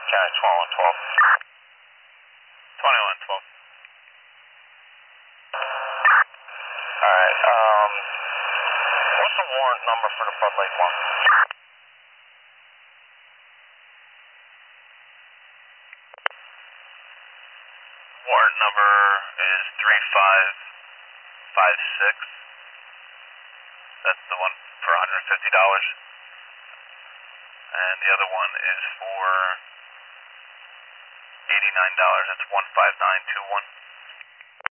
County 2112. 2112. Alright, what's the warrant number for the Bud Light one? Warrant number is 3556. That's the one for $150. And the other one is for $89. That's 15921.